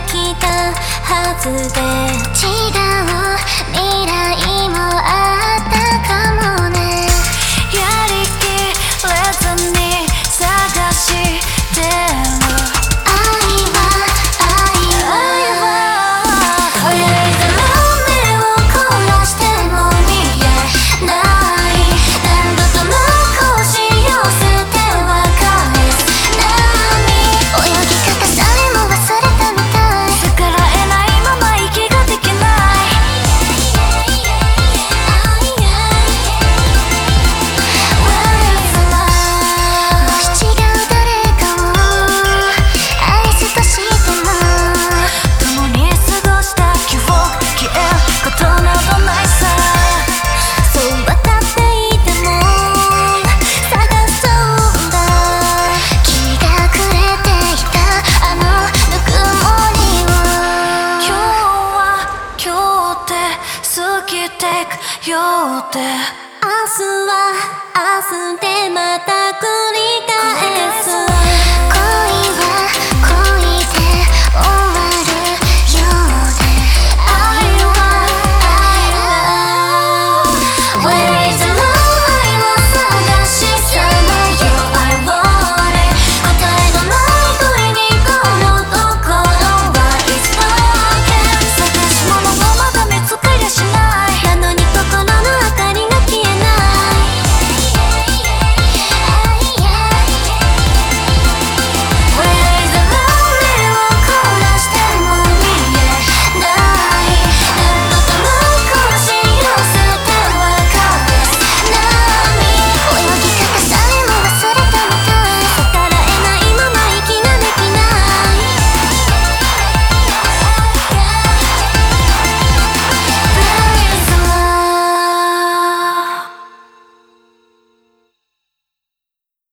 きたはずで、違う未来もあったかもね。 やりきれずに探してる愛は早いだろう。目を凝らしても見えない。何度となく押し寄せては返す波。 泳ぎ方さえも忘れたみたい。 逆らえないまま息ができない。 もし違う誰かを愛すとしても、 共に過ごした記憶消えることなどないさ。 そう分かっていても探そうだ。日が暮れていたあのぬくもりを、 今日は今日で過ぎてくようで、 明日は明日でまた繰り